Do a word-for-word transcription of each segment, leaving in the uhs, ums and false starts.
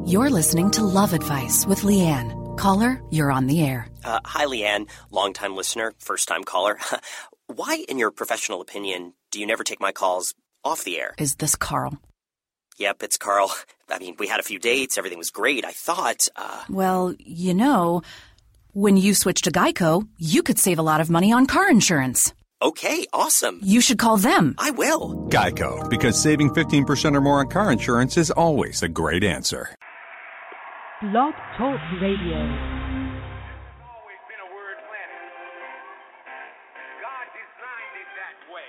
You're listening to Love Advice with Leanne. Caller, you're on the air. Uh, hi, Leanne. Long-time listener, first-time caller. Why, in your professional opinion, do you never take my calls off the air? Is this Carl? Yep, it's Carl. I mean, we had a few dates. Everything was great. I thought, uh... Well, you know, when you switch to Geico, you could save a lot of money on car insurance. Okay, awesome. You should call them. I will. Geico, because saving fifteen percent or more on car insurance is always a great answer. Blog Talk Radio. Always been a word planet. God designed it that way.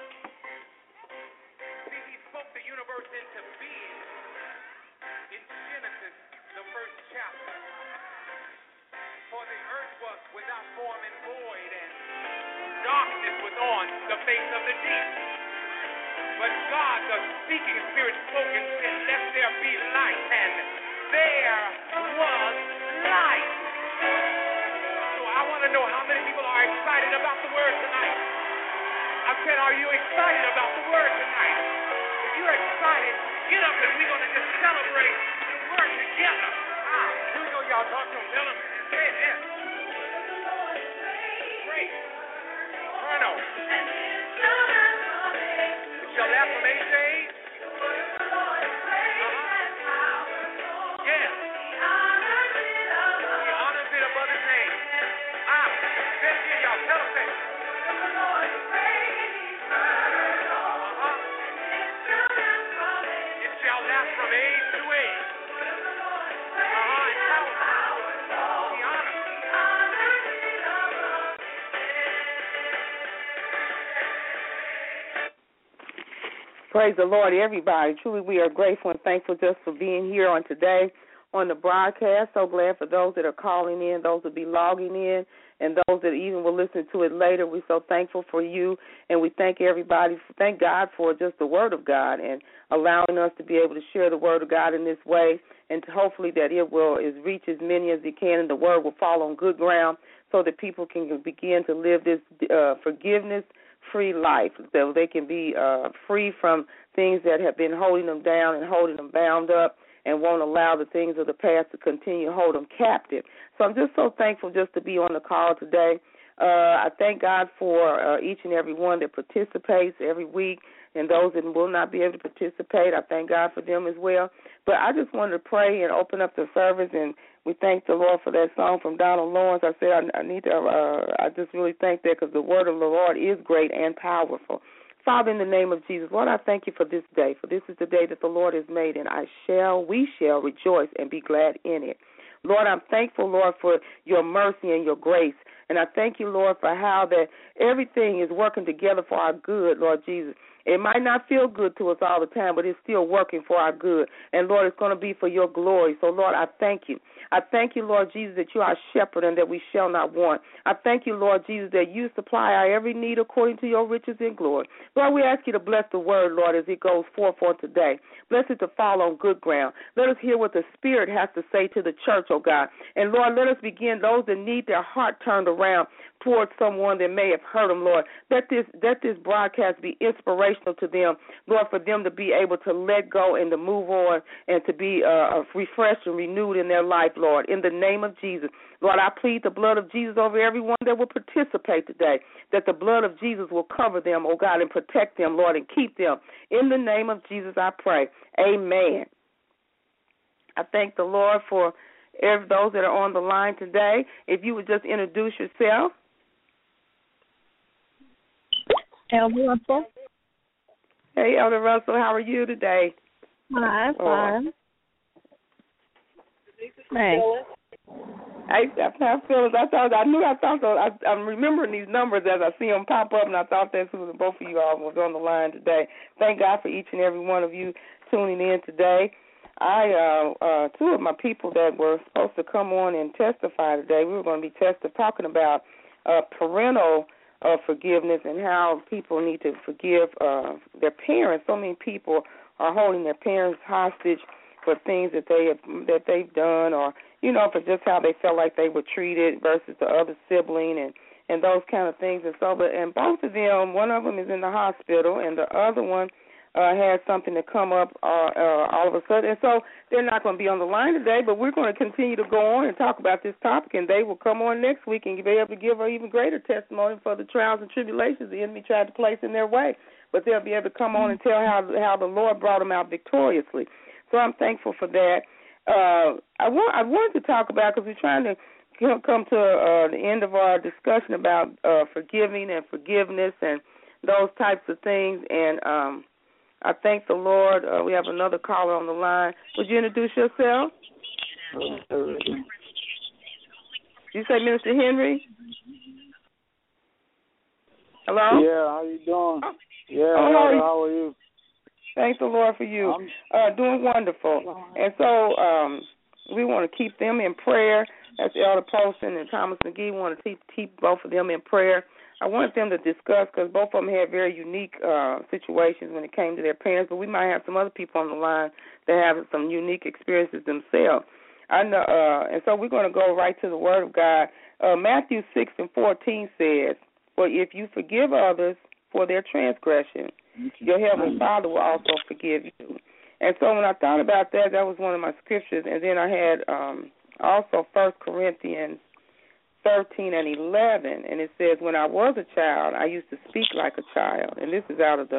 See, he spoke the universe into being in Genesis, the first chapter. For the earth was without form and void, and darkness was on the face of the deep. But God, the speaking spirit, spoke and said, "Let there be light," and there was light. So I want to know how many people are excited about the word tonight. I said, are you excited about the word tonight? If you're excited, get up and we're going to just celebrate the word together. Ah, here we go, y'all. Talk to them. Tell them. Say it. Yeah. Great. Turno. Shall laugh from age to age? Praise the Lord, everybody. Truly, we are grateful and thankful just for being here on today on the broadcast. So glad for those that are calling in, those that be logging in, and those that even will listen to it later. We're so thankful for you, and we thank everybody. Thank God for just the Word of God and allowing us to be able to share the Word of God in this way, and to hopefully that it will is reach as many as it can, and the Word will fall on good ground so that people can begin to live this uh, forgiveness free life, so they can be uh, free from things that have been holding them down and holding them bound up and won't allow the things of the past to continue to hold them captive. So I'm just so thankful just to be on the call today. Uh, I thank God for uh, each and every one that participates every week, and those that will not be able to participate, I thank God for them as well. But I just wanted to pray and open up the service, and we thank the Lord for that song from Donald Lawrence. I said I, I need to, uh, I just really thank that because the word of the Lord is great and powerful. Father, in the name of Jesus, Lord, I thank you for this day, for this is the day that the Lord has made, and I shall, we shall rejoice and be glad in it. Lord, I'm thankful, Lord, for your mercy and your grace, and I thank you, Lord, for how that everything is working together for our good, Lord Jesus. It might not feel good to us all the time, but it's still working for our good. And, Lord, it's going to be for your glory. So, Lord, I thank you. I thank you, Lord Jesus, that you are our shepherd and that we shall not want. I thank you, Lord Jesus, that you supply our every need according to your riches and glory. Lord, we ask you to bless the word, Lord, as it goes forth on today. Bless it to fall on good ground. Let us hear what the Spirit has to say to the church, oh God. And, Lord, let us begin those that need their heart turned around towards someone that may have hurt them, Lord. Let this, let this broadcast be inspirational to them, Lord, for them to be able to let go and to move on and to be uh, refreshed and renewed in their life, Lord, in the name of Jesus. Lord, I plead the blood of Jesus over everyone that will participate today, that the blood of Jesus will cover them, oh God, and protect them, Lord, and keep them. In the name of Jesus, I pray. Amen. I thank the Lord for every, those that are on the line today. If you would just introduce yourself. Elder Russell. Hey, Elder Russell, how are you today? Hi, fine. Thanks. I, I have feelings. I thought I knew I thought so. I, I'm remembering these numbers as I see them pop up, and I thought that's who both of you all was on the line today. Thank God for each and every one of you tuning in today. I uh, uh, two of my people that were supposed to come on and testify today, we were going to be testifying talking about uh, parental uh, forgiveness and how people need to forgive uh, their parents. So many people are holding their parents hostage for things that they have, that they've done, or you know, for just how they felt like they were treated versus the other sibling, and, and those kind of things. And so, but and both of them, one of them is in the hospital, and the other one uh, had something to come up uh, uh, all of a sudden. And so they're not going to be on the line today, but we're going to continue to go on and talk about this topic, and they will come on next week and be able to give an even greater testimony for the trials and tribulations the enemy tried to place in their way. But they'll be able to come on and tell how how the Lord brought them out victoriously. So I'm thankful for that. Uh, I want I wanted to talk about, because we're trying to come to uh, the end of our discussion about uh, forgiving and forgiveness and those types of things. And um, I thank the Lord. Uh, we have another caller on the line. Would you introduce yourself? You say Minister Henry? Hello? Yeah, how you doing? Oh. Yeah, oh, how, how are you? Thank the Lord for you. Uh, doing wonderful. And so um, we want to keep them in prayer. That's Elder Poston and Thomas McGee. We want to keep, keep both of them in prayer. I wanted them to discuss, because both of them had very unique uh, situations when it came to their parents, but we might have some other people on the line that have some unique experiences themselves. I know, uh, and so we're going to go right to the Word of God. Uh, Matthew six and fourteen says, "For if you forgive others for their transgression, your heavenly Father will also forgive you." And so when I thought about that, that was one of my scriptures. And then I had um, also First Corinthians thirteen and eleven, and it says, "When I was a child, I used to speak like a child." And this is out of the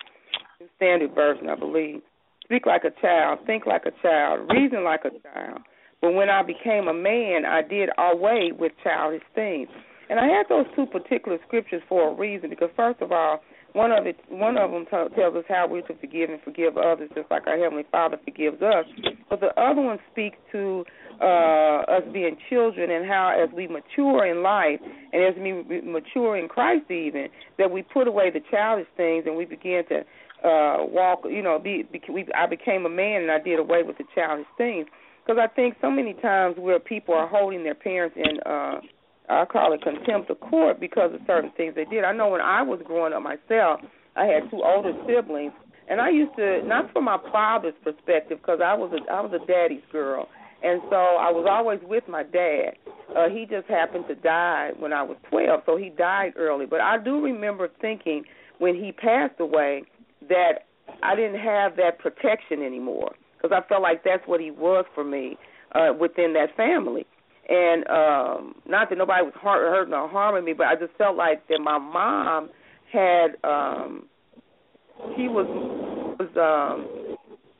uh, Standard Version, I believe. "Speak like a child, think like a child, reason like a child. But when I became a man, I did away with childish things." And I had those two particular scriptures for a reason, because first of all, one of it, one of them t- tells us how we're to forgive and forgive others, just like our Heavenly Father forgives us. But the other one speaks to uh, us being children, and how as we mature in life and as we mature in Christ even, that we put away the childish things and we begin to uh, walk, you know, be, be, we, I became a man and I did away with the childish things. Because I think so many times where people are holding their parents in, uh, I call it contempt of court, because of certain things they did. I know when I was growing up myself, I had two older siblings, and I used to, not from my father's perspective, because I was a, I was a daddy's girl, and so I was always with my dad. Uh, he just happened to die when I was twelve, so he died early. But I do remember thinking when he passed away that I didn't have that protection anymore, because I felt like that's what he was for me uh, within that family. And um, not that nobody was hurt, hurting or harming me, but I just felt like that my mom had, um, she was, was um,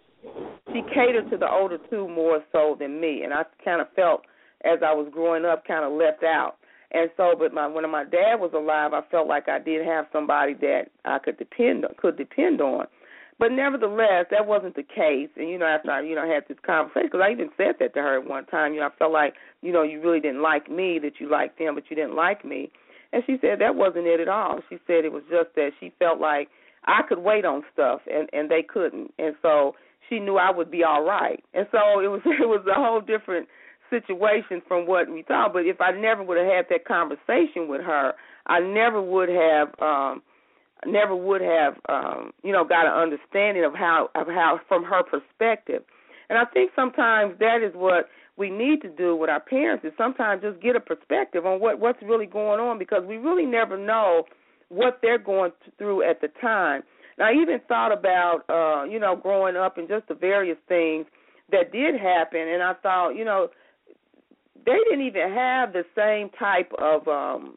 she catered to the older two more so than me. And I kind of felt, as I was growing up, kind of left out. And so, but my, when my dad was alive, I felt like I did have somebody that I could depend could depend on. But nevertheless, that wasn't the case. And, you know, after I, you know, had this conversation, because I even said that to her at one time, you know, I felt like, you know, you really didn't like me, that you liked them, but you didn't like me. And she said that wasn't it at all. She said it was just that she felt like I could wait on stuff, and, and they couldn't. And so she knew I would be all right. And so it was it was a whole different situation from what we thought. But if I never would have had that conversation with her, I never would have um, never would have, um, you know, got an understanding of how, of how, from her perspective. And I think sometimes that is what we need to do with our parents, is sometimes just get a perspective on what, what's really going on, because we really never know what they're going through at the time. And I even thought about, uh, you know, growing up and just the various things that did happen, and I thought, you know, they didn't even have the same type of um,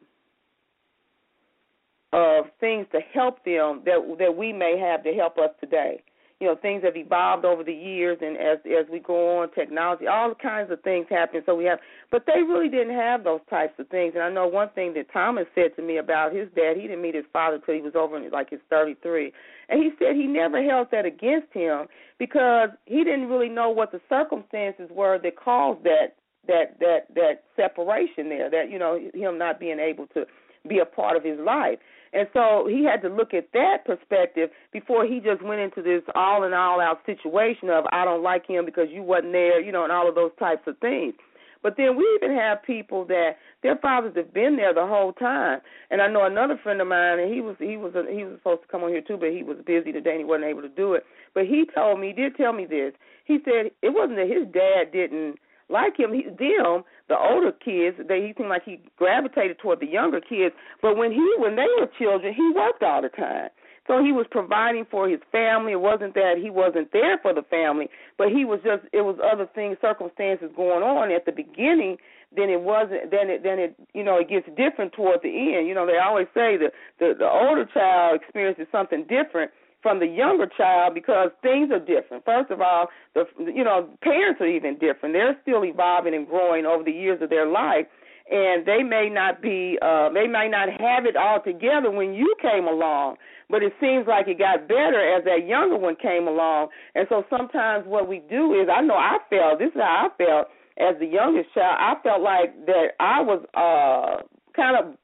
of things to help them that that we may have to help us today. You know, things have evolved over the years, and as as we go on, technology, all kinds of things happen. So we have, but they really didn't have those types of things. And I know one thing that Thomas said to me about his dad. He didn't meet his father until he was over in like his thirty-three, and he said he never held that against him because he didn't really know what the circumstances were that caused that that that that separation there. That, you know, him not being able to be a part of his life. And so he had to look at that perspective before he just went into this all and all out situation of, I don't like him because you wasn't there, you know, and all of those types of things. But then we even have people that their fathers have been there the whole time. And I know another friend of mine, and he was he was a, he was supposed to come on here too, but he was busy today and he wasn't able to do it. But he told me, he did tell me this. He said it wasn't that his dad didn't like him. He, them, the older kids, they, he seemed like he gravitated toward the younger kids. But when he, when they were children, he worked all the time. So he was providing for his family. It wasn't that he wasn't there for the family, but he was just, it was other things, circumstances going on at the beginning. Then it wasn't, then it, then it, you know, it gets different toward the end. You know, they always say the, the, the older child experiences something different from the younger child because things are different. First of all, the, you know, parents are even different. They're still evolving and growing over the years of their life. And they may not be, uh, they may not have it all together when you came along, but it seems like it got better as that younger one came along. And so sometimes what we do is, I know I felt, this is how I felt as the youngest child, I felt like that I was uh, kind of,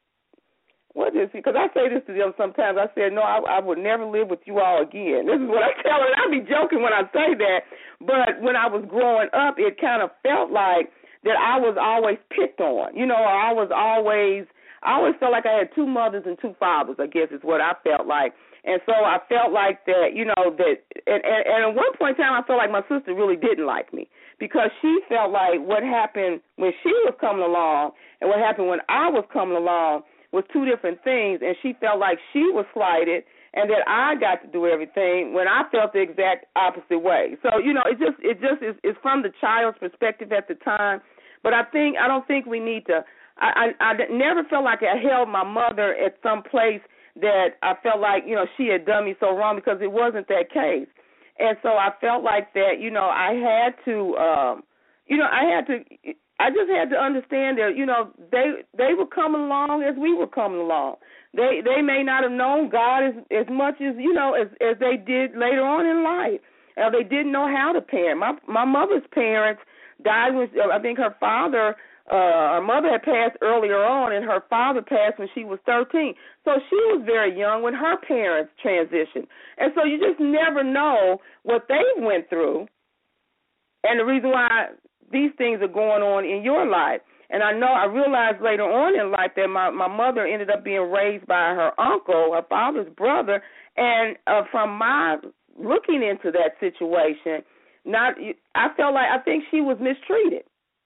what is it? Because I say this to them sometimes. I said, no, I, I would never live with you all again. This is what I tell them. I be joking when I say that, but when I was growing up, it kind of felt like that I was always picked on, you know, or I was always, I always felt like I had two mothers and two fathers, I guess is what I felt like. And so I felt like that, you know, that, and, and, and at one point in time I felt like my sister really didn't like me because she felt like what happened when she was coming along and what happened when I was coming along was two different things, and she felt like she was slighted and that I got to do everything when I felt the exact opposite way. So, you know, it just it just is, is from the child's perspective at the time. But I think I don't think we need to. I, I, I never felt like I held my mother at some place that I felt like, you know, she had done me so wrong because it wasn't that case. And so I felt like that, you know, I had to, um, you know, I had to, I just had to understand that, you know, they they were coming along as we were coming along. They they may not have known God as as much as, you know, as as they did later on in life. Uh, they didn't know how to parent. My my mother's parents died when, I think her father, uh, her mother had passed earlier on, and her father passed when she was thirteen. So she was very young when her parents transitioned. And so you just never know what they went through and the reason why these things are going on in your life. And I know, I realized later on in life that my, my mother ended up being raised by her uncle, her father's brother, and uh, from my looking into that situation, Not, I felt like I think she was mistreated.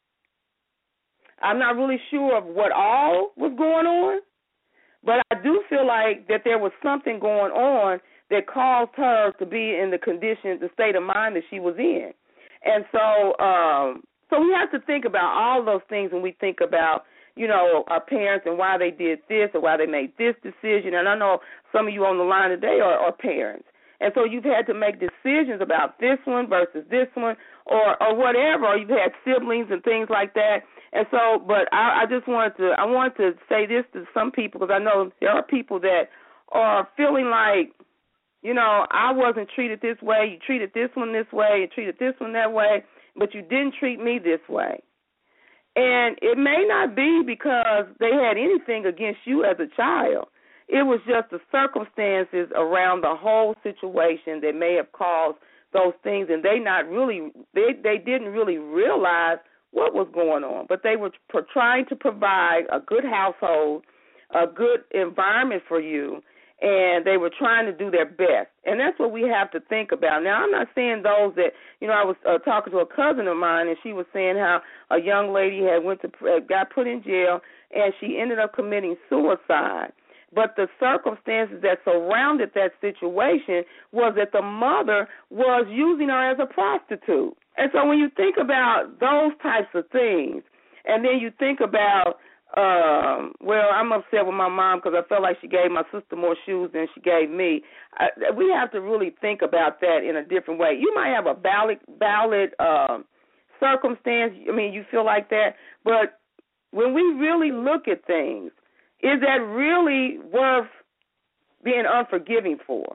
I'm not really sure of what all was going on, but I do feel like that there was something going on that caused her to be in the condition, the state of mind that she was in. And so, um, so we have to think about all those things when we think about, you know, our parents and why they did this or why they made this decision. And I know some of you on the line today are, are parents. And so you've had to make decisions about this one versus this one or, or whatever, or you've had siblings and things like that. And so, but I, I just wanted to, I wanted to say this to some people because I know there are people that are feeling like, you know, I wasn't treated this way, you treated this one this way, you treated this one that way, but you didn't treat me this way. And it may not be because they had anything against you as a child. It was just the circumstances around the whole situation that may have caused those things, and they not really, they they didn't really realize what was going on. But they were trying to provide a good household, a good environment for you, and they were trying to do their best. And that's what we have to think about. Now, I'm not saying those that, you know, I was uh, talking to a cousin of mine, and she was saying how a young lady had went to uh, got put in jail, and she ended up committing suicide. But the circumstances that surrounded that situation was that the mother was using her as a prostitute. And so when you think about those types of things, and then you think about, um, well, I'm upset with my mom because I felt like she gave my sister more shoes than she gave me. I, we have to really think about that in a different way. You might have a valid, valid um, circumstance. I mean, you feel like that. But when we really look at things, is that really worth being unforgiving for?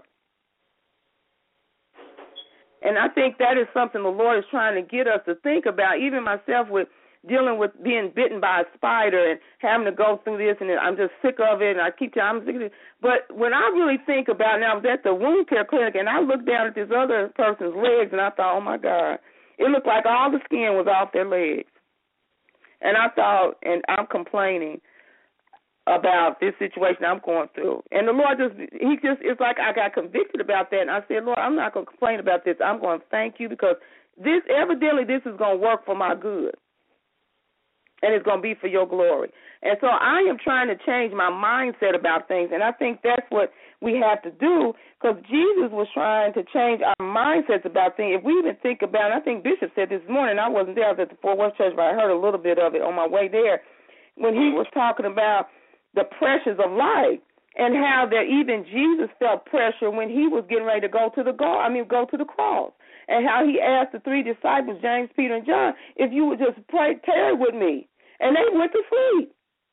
And I think that is something the Lord is trying to get us to think about, even myself with dealing with being bitten by a spider and having to go through this, and I'm just sick of it, and I keep telling I'm sick of it. But when I really think about it, I was at the wound care clinic, and I looked down at this other person's legs, and I thought, oh, my God, it looked like all the skin was off their legs. And I thought, and I'm complaining about this situation I'm going through. And the Lord just, he just, it's like I got convicted about that. And I said, Lord, I'm not going to complain about this. I'm going to thank you because this, evidently this is going to work for my good. And it's going to be for your glory. And so I am trying to change my mindset about things. And I think that's what we have to do, because Jesus was trying to change our mindsets about things. If we even think about, and I think Bishop said this morning, I wasn't there, I was at the Fort Worth Church, but I heard a little bit of it on my way there, when he was talking about the pressures of life and how that even Jesus felt pressure when he was getting ready to go to the go, I mean, go to the cross, and how he asked the three disciples, James, Peter, and John, if you would just pray, tarry with me, and they went to sleep.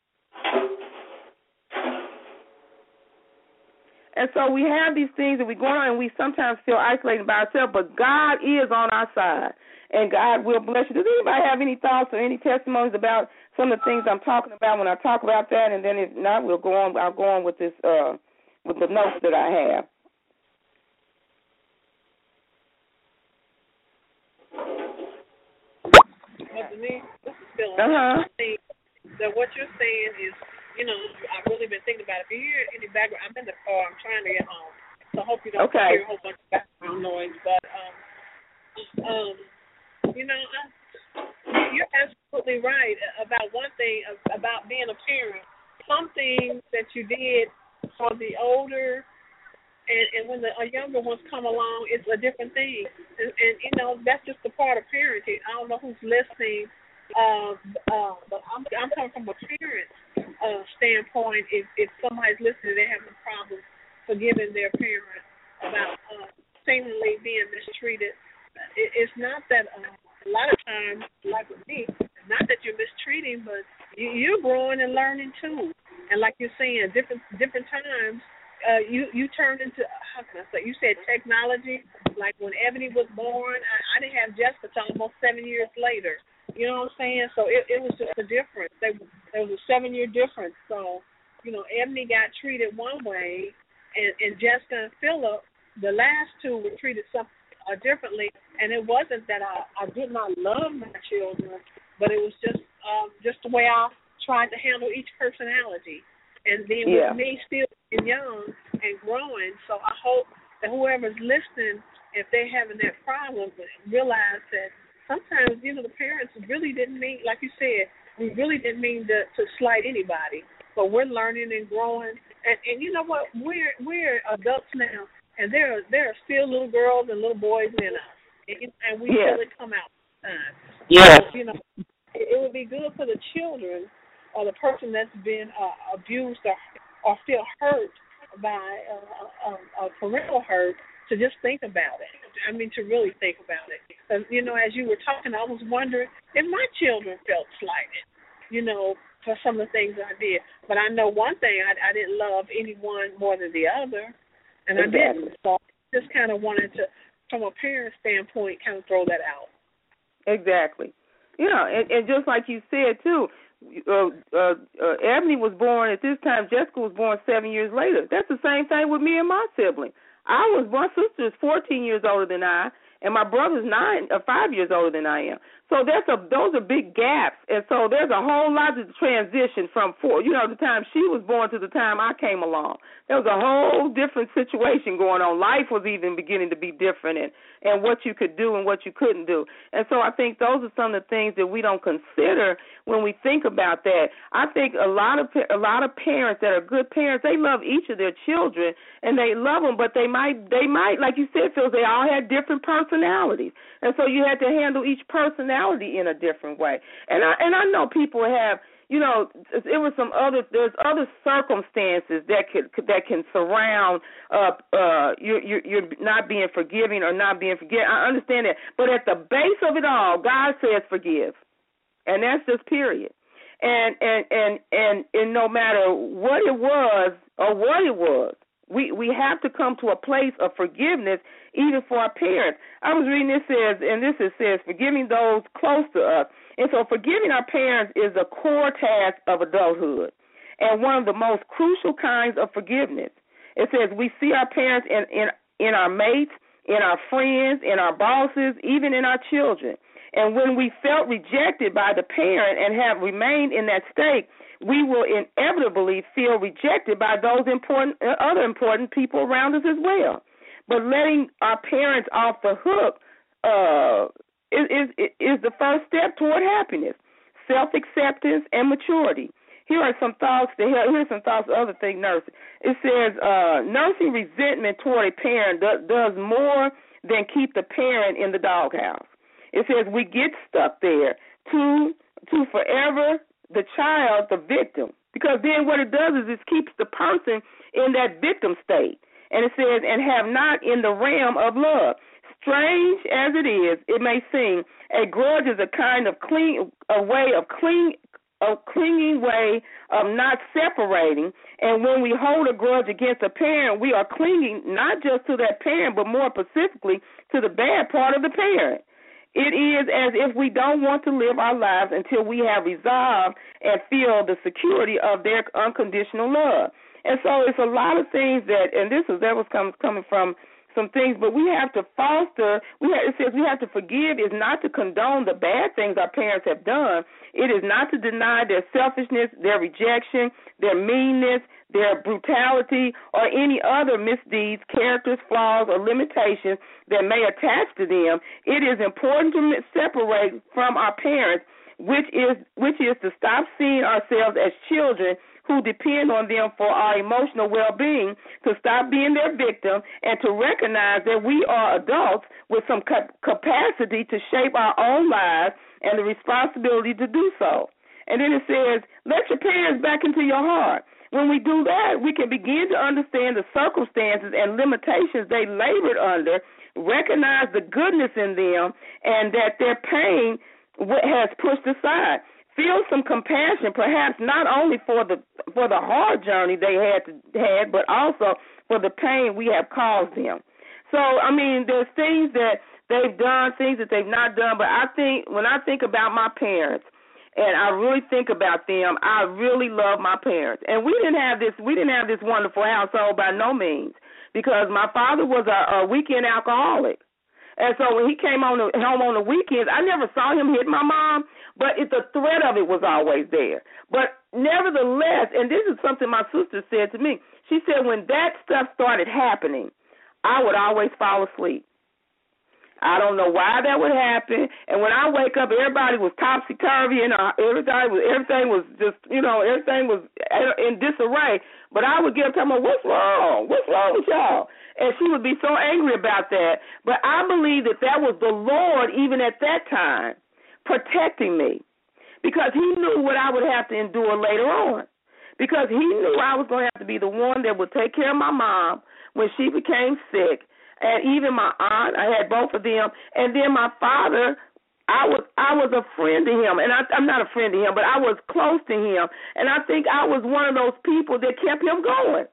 And so we have these things that we go on, and we sometimes feel isolated by ourselves, but God is on our side, and God will bless you. Does anybody have any thoughts or any testimonies about some of the things I'm talking about when I talk about that? And then if not, we'll go on. I'll go on with this, uh, with the notes that I have. Well, Denise, this is Phil. Uh-huh. I think that what you're saying is, you know, I've really been thinking about it. If you hear any background, I'm in the car. I'm trying to get home, so I hope you don't okay. hear a whole bunch of background noise. But, um, um, you know, I, you're absolutely right about one thing about being a parent. Some things that you did for the older, and, and when the a younger ones come along, it's a different thing. And, and you know, that's just a part of parenting. I don't know who's listening, uh, uh, but I'm, I'm coming from a parent uh, standpoint. If, if somebody's listening, they're having a problem forgiving their parent about uh, seemingly being mistreated. It, it's not that uh, a lot of times, like with me, not that you're mistreating, but you, you're growing and learning too. And like you're saying, different different times, uh, you you turn into, how can I say? You said technology. Like when Ebony was born, I, I didn't have Jessica till almost seven years later. You know what I'm saying? So it, it was just a difference. They, there was a seven-year difference. So, you know, Ebony got treated one way, and, and Jessica and Phillip, the last two, were treated some uh, differently. And it wasn't that I, I did not love my children, but it was just um, just the way I tried to handle each personality. And then yeah. with me still being young and growing, so I hope that whoever's listening, if they're having that problem, realize that sometimes, you know, the parents really didn't mean, like you said, we really didn't mean to, to slight anybody. But we're learning and growing. And, and you know what? We're we're adults now, and there are, there are still little girls and little boys in us. And, and we yeah. feel it come out sometimes. Yeah. So, you know, it, it would be good for the children or the person that's been uh, abused or, or feel hurt by uh, uh, uh, parental hurt to just think about it. I mean, to really think about it. Because, you know, as you were talking, I was wondering if my children felt slighted, you know, for some of the things I did. But I know one thing, I, I didn't love anyone more than the other, and exactly. I didn't. So I just kind of wanted to, from a parent standpoint, kind of throw that out. Exactly. Yeah, and, and just like you said, too, uh, uh, uh, Ebony was born at this time. Jessica was born seven years later. That's the same thing with me and my sibling. I was, my sister is fourteen years older than I, and my brother's nine, uh, five years older than I am. So that's a, those are big gaps, and so there's a whole lot of transition from four, you know, the time she was born to the time I came along. There was a whole different situation going on. Life was even beginning to be different, and, and what you could do and what you couldn't do. And so I think those are some of the things that we don't consider when we think about that. I think a lot of a lot of parents that are good parents, they love each of their children, and they love them, but they might, they might, like you said, Phil, they all had different personalities, and so you had to handle each personality in a different way. And I and I know people have, you know, it was some other, there's other circumstances that could that can surround uh uh you're you're not being forgiving or not being forgiven. I understand that, but at the base of it all, God says forgive, and that's just period. And and and and, and no matter what it was or what it was, we we have to come to a place of forgiveness, even for our parents. I was reading this says, and this it says, forgiving those close to us. And so forgiving our parents is a core task of adulthood and one of the most crucial kinds of forgiveness. It says we see our parents in, in, in our mates, in our friends, in our bosses, even in our children. And when we felt rejected by the parent and have remained in that state, we will inevitably feel rejected by those important, other important people around us as well. But letting our parents off the hook uh, is, is, is the first step toward happiness, self-acceptance, and maturity. here are some thoughts. To help, here's some thoughts. The other thing, nursing. It says uh, nursing resentment toward a parent do, does more than keep the parent in the doghouse. It says we get stuck there to to forever the child the victim, because then what it does is it keeps the person in that victim state. And it says, and have not in the realm of love. Strange as it is, it may seem, a grudge is a kind of cling, a way of cling, a clinging way of not separating. And when we hold a grudge against a parent, we are clinging not just to that parent, but more specifically to the bad part of the parent. It is as if we don't want to live our lives until we have resolved and feel the security of their unconditional love. And so it's a lot of things that, and this is that was coming coming from some things, but we have to foster. We have, it says we have to forgive is not to condone the bad things our parents have done. It is not to deny their selfishness, their rejection, their meanness, their brutality, or any other misdeeds, characters, flaws, or limitations that may attach to them. It is important to separate from our parents, which is which is to stop seeing ourselves as children who depend on them for our emotional well-being, to stop being their victim, and to recognize that we are adults with some capacity to shape our own lives and the responsibility to do so. And then it says, let your parents back into your heart. When we do that, we can begin to understand the circumstances and limitations they labored under, recognize the goodness in them, and that their pain has pushed aside. Feel some compassion, perhaps not only for the for the hard journey they had to, had, but also for the pain we have caused them. So, I mean, there's things that they've done, things that they've not done, but I think when I think about my parents, and I really think about them, I really love my parents. And we didn't have this we didn't have this wonderful household by no means, because my father was a, a weekend alcoholic. And so when he came on the, home on the weekends, I never saw him hit my mom, but it, the threat of it was always there. But nevertheless, and this is something my sister said to me, she said when that stuff started happening, I would always fall asleep. I don't know why that would happen. And when I wake up, everybody was topsy-turvy, and uh, everything was, everything was just, you know, everything was in disarray. But I would get up talking about, what's wrong? What's wrong with y'all? And she would be so angry about that. But I believe that that was the Lord, even at that time, protecting me, because he knew what I would have to endure later on, because he knew I was going to have to be the one that would take care of my mom when she became sick. And even my aunt, I had both of them. And then my father, I was I was a friend to him. And I, I'm not a friend to him, but I was close to him. And I think I was one of those people that kept him going.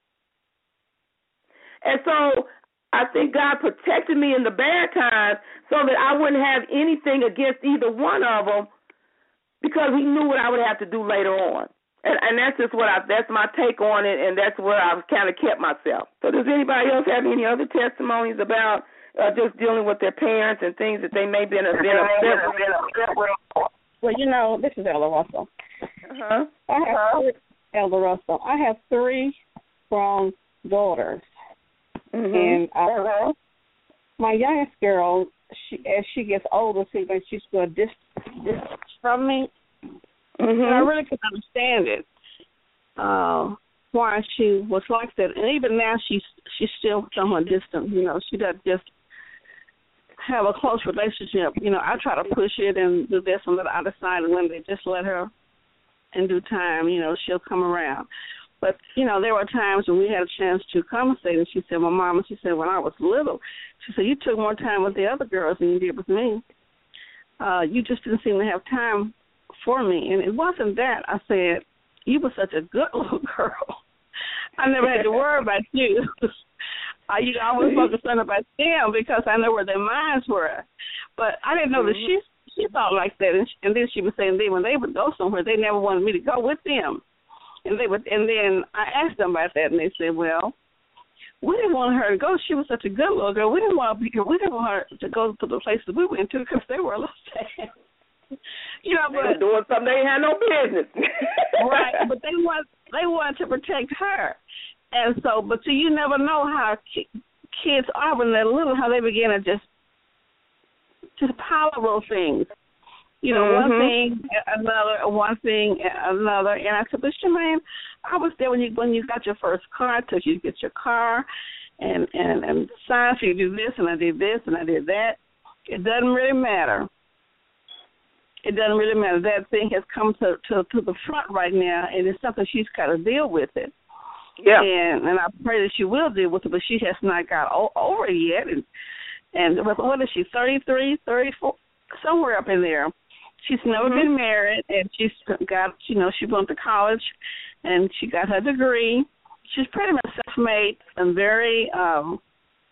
And so I think God protected me in the bad times so that I wouldn't have anything against either one of them, because he knew what I would have to do later on. And, and that's just what I, that's my take on it, and that's where I've kind of kept myself. So does anybody else have any other testimonies about uh, just dealing with their parents and things that they may have been upset with? Well, you know, this is Elder Russell. Uh-huh. I have uh-huh. three, Elder Russell. I have three strong daughters. Mm-hmm. And uh, my youngest girl, she, as she gets older, she thinks she's going to distance dis- from me. Mm-hmm. And I really couldn't understand it, uh, why she was like that. And even now, she's she's still somewhat distant. You know, she doesn't just have a close relationship. You know, I try to push it and do this and that. I decided when they just let her in due time, you know, she'll come around. But, you know, there were times when we had a chance to conversate, and she said, my mama, she said, when I was little, she said, you took more time with the other girls than you did with me. Uh, you just didn't seem to have time for me. And it wasn't that. I said, you were such a good little girl. I never had to worry about you. I you know, I was focused on about them because I know where their minds were. But I didn't know mm-hmm. that she she thought like that. And, she, and then she was saying they, when they would go somewhere, they never wanted me to go with them. And they would, and then I asked them about that, and they said, well, we didn't want her to go. She was such a good little girl. We didn't want her, we didn't want her to go to the places we went to because they were a little sad. You know, but they were doing something they had no business. Right, but they want they wanted to protect her, and so. But so you never know how ki- kids are when they're little, how they begin to just just pile of little things, You know, mm-hmm. one thing, another, one thing, another. And I said, but Shemaine, I was there when you when you got your first car. I took you to get your car and, and, and sign for you to do this, and I did this, and I did that. It doesn't really matter. It doesn't really matter. That thing has come to, to, to the front right now, and it's something she's got to deal with it. Yeah. And and I pray that she will deal with it, but she has not got o- over it yet. And, and what is she, thirty-three, thirty-four, somewhere up in there. She's never mm-hmm. been married, and she's got, you know, she went to college, and she got her degree. She's pretty much self-made and very um,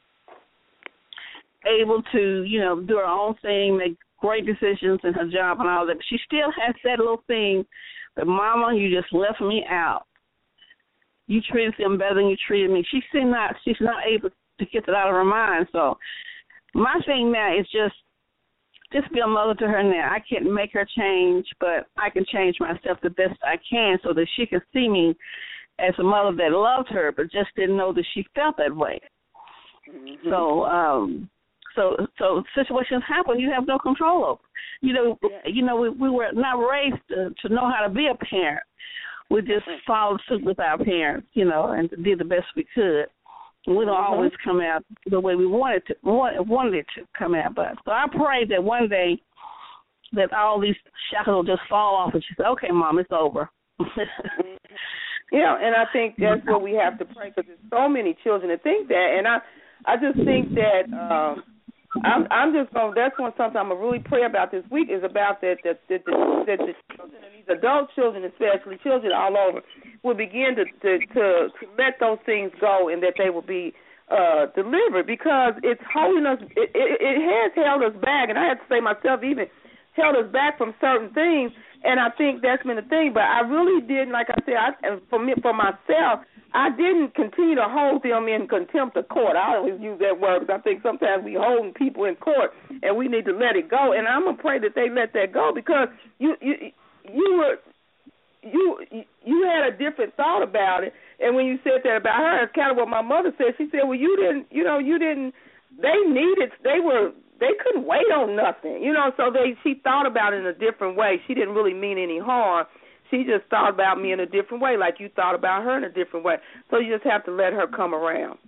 able to, you know, do her own thing, make great decisions in her job and all that. But she still has that little thing that, Mama, you just left me out. You treated them better than you treated me. She's still not, she's not able to get that out of her mind. So my thing now is just, just be a mother to her now. I can't make her change, but I can change myself the best I can so that she can see me as a mother that loved her, but just didn't know that she felt that way. Mm-hmm. So, um, so, so situations happen you have no control over. You know, yeah. you know, we, we were not raised to, to know how to be a parent. We just followed suit with our parents, you know, and did the best we could. We don't mm-hmm. always come out the way we wanted to wanted it to come out. But so I pray that one day that all these shackles will just fall off and she said, "Okay, Mom, it's over." Yeah, and I think that's what we have to pray, because there's so many children that think that, and I, I just think that um, I'm, I'm just going. That's one something I'm gonna really pray about this week is about that that that the, that the children and these adult children, especially children all over, will begin to to, to to let those things go, and that they will be uh, delivered, because it's holding us. It, it, it has held us back, and I have to say myself even held us back from certain things. And I think that's been the thing. But I really didn't, like I said, I, for me, for myself, I didn't continue to hold them in contempt of court. I always use that word because I think sometimes we hold people in court and we need to let it go. And I'm gonna pray that they let that go, because you you you were you you had a different thought about it. And when you said that about her, it's kind of what my mother said. She said, "Well, you didn't, you know, you didn't. They needed. They were." They couldn't wait on nothing, you know, so they she thought about it in a different way. She didn't really mean any harm. She just thought about me in a different way, like you thought about her in a different way. So you just have to let her come around.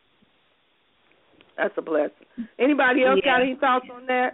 That's a blessing. Anybody else yeah. got any thoughts on that?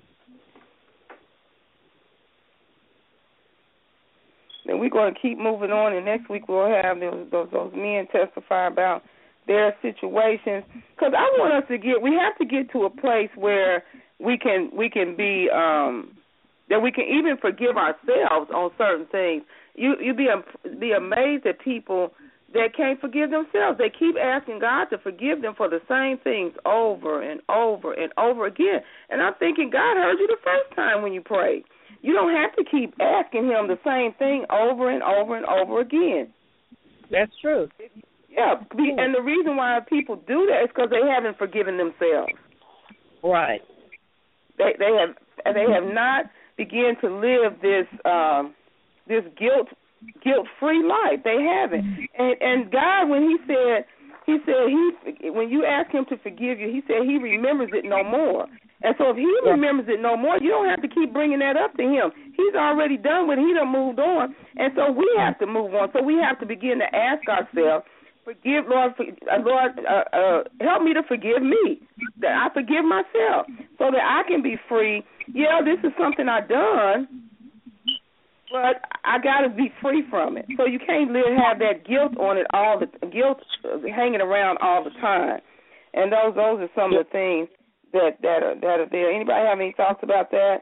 Then we're going to keep moving on, and next week we'll have those, those, those men testify about their situations, because I want us to get, we have to get to a place where we can we can be, um, that we can even forgive ourselves on certain things. You you be be amazed at people that can't forgive themselves. They keep asking God to forgive them for the same things over and over and over again. And I'm thinking, God heard you the first time when you prayed. You don't have to keep asking him the same thing over and over and over again. That's true. Yeah, and the reason why people do that is because they haven't forgiven themselves. Right. They they have they have not begun to live this um, this guilt guilt free life. They haven't. And and God, when He said He said He when you ask Him to forgive you, He said He remembers it no more. And so if He remembers it no more, you don't have to keep bringing that up to Him. He's already done with it. He done moved on. And so we have to move on. So we have to begin to ask ourselves, forgive, Lord, for, uh, Lord, uh, uh, help me to forgive me, that I forgive myself, so that I can be free. Yeah, this is something I done, but I got to be free from it. So you can't live have that guilt on it all the guilt hanging around all the time. And those those are some of the things that that are, that are there. Anybody have any thoughts about that?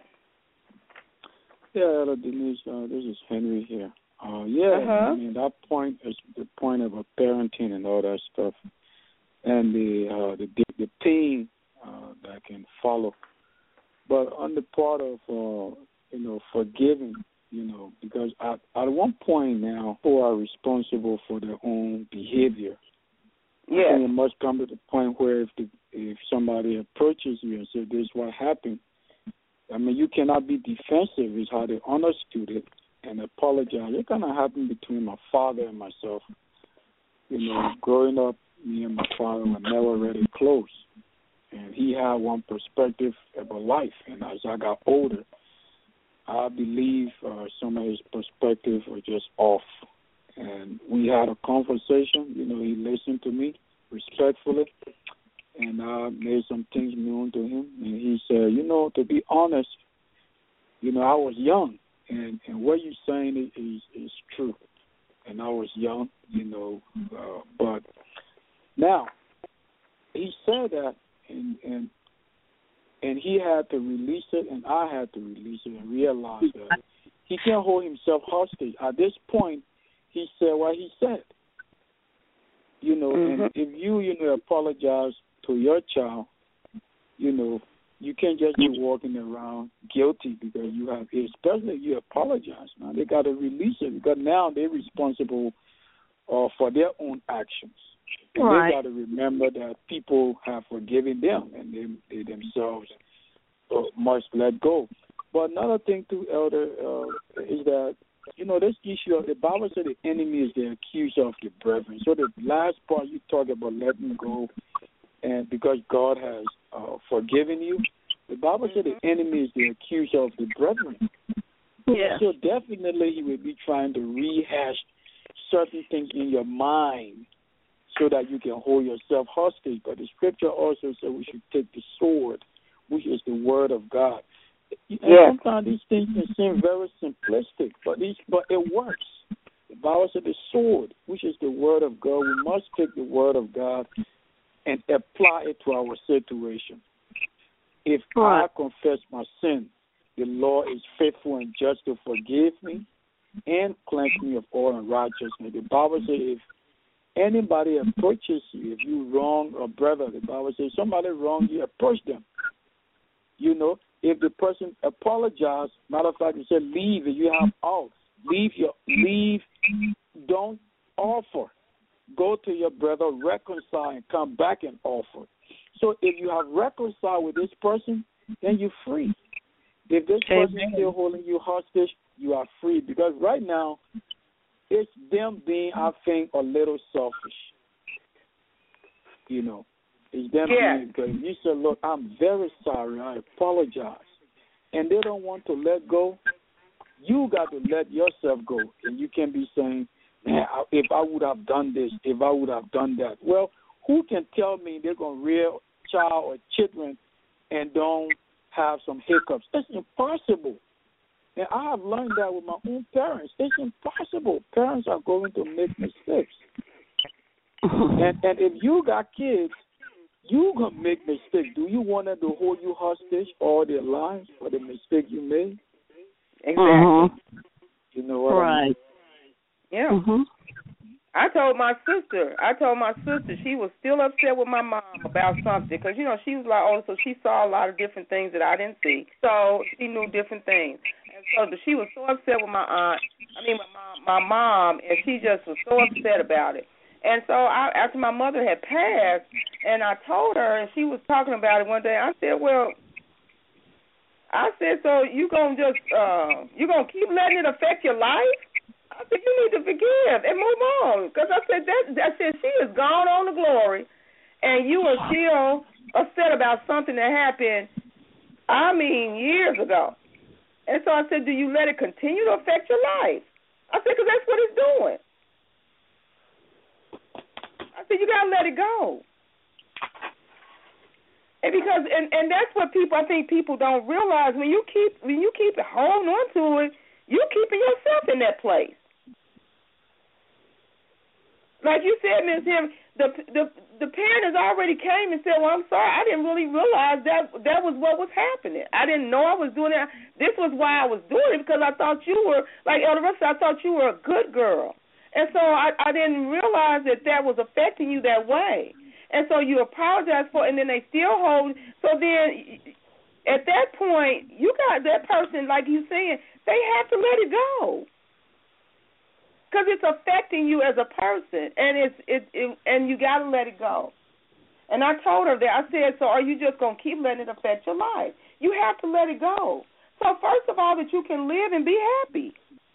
Yeah, Denise, uh, this is Henry here. Uh, yeah, uh-huh. I mean, that point is the point of a parenting and all that stuff, and the uh, the, the pain uh, that can follow. But on the part of, uh, you know, forgiving, you know, because at, at one point now, people are responsible for their own behavior. Yeah. I think it must come to the point where if the, if somebody approaches you and says, "This is what happened," I mean, you cannot be defensive, is how they understood it, and apologize. It kind of happened between my father and myself. You know, growing up, me and my father were never really close. And he had one perspective about life. And as I got older, I believe uh, some of his perspectives were just off. And we had a conversation. You know, he listened to me respectfully, and I made some things known to him. And he said, you know, to be honest, you know, I was young, and, and what you're saying is, is, is true. And I was young, you know, uh, but now he said that, and, and and he had to release it, and I had to release it and realize that he can't hold himself hostage. At this point, he said what he said. You know, mm-hmm. and if you, you know, apologize to your child, you know, you can't just be walking around guilty because you have, especially if you apologize. Now they got to release it because now they're responsible uh, for their own actions. And right. They got to remember that people have forgiven them, and they, they themselves uh, must let go. But another thing too, Elder, uh, is that, you know, this issue of the Bible said the enemy is the accuser of the brethren. So the last part you talk about letting go, and because God has uh, forgiven you, the Bible said the enemy is the accuser of the brethren. Yeah. So definitely he will be trying to rehash certain things in your mind so that you can hold yourself hostage. But the scripture also said we should take the sword, which is the word of God. And yeah. Sometimes these things can seem very simplistic, but these, but it works. The Bible said the sword, which is the word of God. We must take the word of God and apply it to our situation. If right. I confess my sin, the Lord is faithful and just to forgive me and cleanse me of all unrighteousness. The Bible says if anybody approaches you, if you wrong a brother, the Bible says somebody wrong you, approach them. You know, if the person apologizes, matter of fact, it said leave if you have outs. Leave your leave. Don't offer. Go to your brother, reconcile, and come back and offer. So if you have reconciled with this person, then you're free. If this person is still holding you hostage, you are free. Because right now, it's them being, I think, a little selfish. You know, it's them yeah. being, because you say, look, I'm very sorry, I apologize. And they don't want to let go. You got to let yourself go. And you can be saying, man, if I would have done this, if I would have done that. Well, who can tell me they're going to rear a child or children and don't have some hiccups? It's impossible. And I have learned that with my own parents. It's impossible. Parents are going to make mistakes. and, and if you got kids, you're going to make mistakes. Do you want them to hold you hostage all their lives for the mistake you made? Exactly. Uh-huh. You know what right. I mean? Yeah. Mm-hmm. I told my sister, I told my sister she was still upset with my mom about something because, you know, she was like, oh, so she saw a lot of different things that I didn't see. So she knew different things. And so she was so upset with my aunt, I mean, my mom, my mom, and she just was so upset about it. And so I, after my mother had passed, and I told her, and she was talking about it one day, I said, well, I said, so you going to just, uh, you going to keep letting it affect your life? I said, you need to forgive and move on. Because I said, that, I said, she is gone on to glory, and you are still upset about something that happened, I mean, years ago. And so I said, do you let it continue to affect your life? I said, because that's what it's doing. I said, you got to let it go. And because, and, and that's what people, I think people don't realize. When you keep, when you keep holding on to it, you're keeping yourself in that place. Like you said, Miz Him, the the the parent has already came and said, well, I'm sorry, I didn't really realize that that was what was happening. I didn't know I was doing it. This was why I was doing it, because I thought you were, like Elder Russell, I thought you were a good girl. And so I, I didn't realize that that was affecting you that way. And so you apologize for it, and then they still hold. So then at that point, you got that person, like you saying, they have to let it go. Because it's affecting you as a person, and it's it, it and you got to let it go. And I told her that. I said, so are you just going to keep letting it affect your life? You have to let it go. So first of all, that you can live and be happy.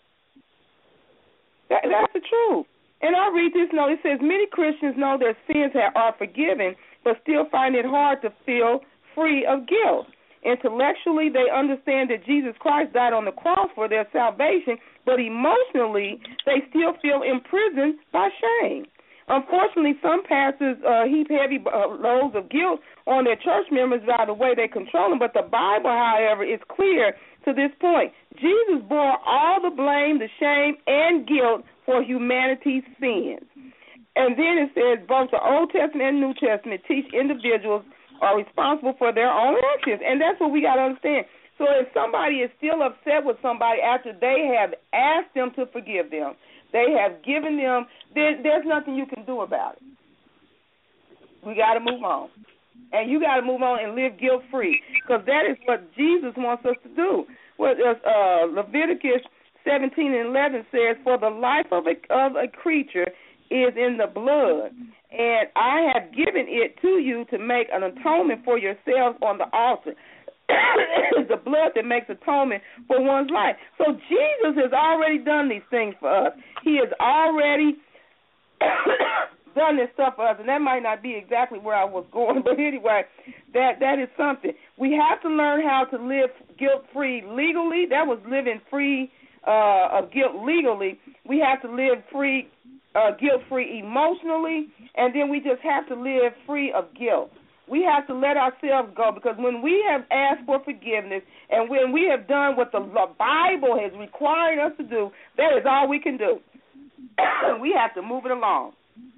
That, that's the truth. And I'll read this note. It says, many Christians know their sins are forgiven, but still find it hard to feel free of guilt. Intellectually, they understand that Jesus Christ died on the cross for their salvation, but emotionally, they still feel imprisoned by shame. Unfortunately, some pastors uh, heap heavy uh, loads of guilt on their church members by the way they control them, but the Bible, however, is clear to this point. Jesus bore all the blame, the shame, and guilt for humanity's sins. And then it says both the Old Testament and New Testament teach individuals are responsible for their own actions, and that's what we got to understand. So if somebody is still upset with somebody after they have asked them to forgive them, they have given them, there, there's nothing you can do about it. We got to move on. And you got to move on and live guilt-free, because that is what Jesus wants us to do. What uh, Leviticus seventeen and eleven says, for the life of a, of a creature is in the blood, and I have given it to you to make an atonement for yourselves on the altar. It's the blood that makes atonement for one's life. So Jesus has already done these things for us. He has already done this stuff for us, and that might not be exactly where I was going, but anyway, that that is something. We have to learn how to live guilt-free legally. That was living free uh, of guilt legally. We have to live free, uh, guilt-free emotionally, and then we just have to live free of guilt. We have to let ourselves go, because when we have asked for forgiveness and when we have done what the Bible has required us to do, that is all we can do. We have to move it along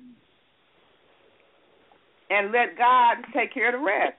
and let God take care of the rest.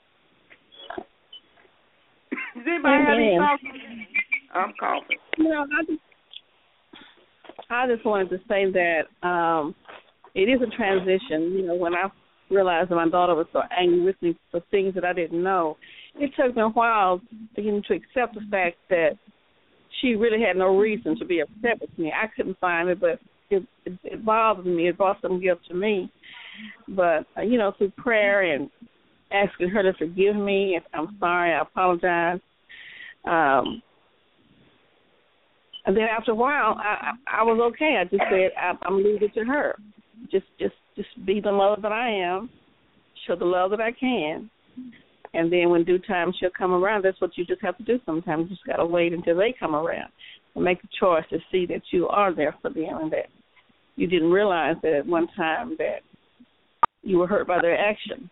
Does anybody have any thoughts? I'm coughing. You know, I just, I just wanted to say that um, it is a transition. You know, when I realized that my daughter was so angry with me for things that I didn't know, it took me a while for him to accept the fact that she really had no reason to be upset with me. I couldn't find it, but it, it, it bothered me. It brought some guilt to me. But, uh, you know, through prayer and asking her to forgive me, if I'm sorry, I apologize. Um, and then after a while, I, I, I was okay. I just said, I, I'm leaving it to her. Just, just, just be the love that I am, show the love that I can, and then when due time she'll come around. That's what you just have to do sometimes. You just got to wait until they come around and make a choice to see that you are there for them and that you didn't realize that at one time that you were hurt by their action.